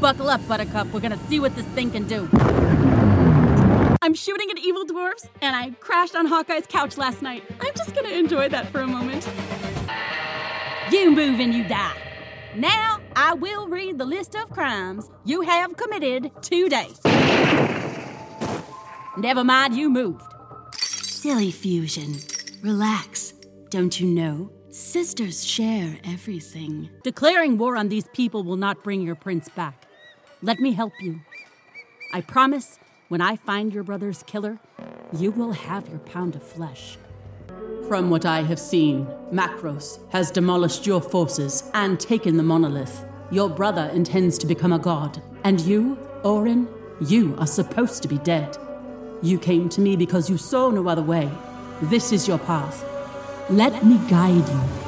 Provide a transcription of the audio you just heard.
Buckle up, Buttercup. We're gonna see what this thing can do. I'm shooting at evil dwarves, and I crashed on Hawkeye's couch last night. I'm just gonna enjoy that for a moment. You move and you die. Now, I will read the list of crimes you have committed today. Never mind, you moved. Silly Fusion. Relax. Don't you know? Sisters share everything. Declaring war on these people will not bring your prince back. Let me help you. I promise, when I find your brother's killer, you will have your pound of flesh. From what I have seen, Macros has demolished your forces and taken the monolith. Your brother intends to become a god. And you, Orin, you are supposed to be dead. You came to me because you saw no other way. This is your path. Let me guide you.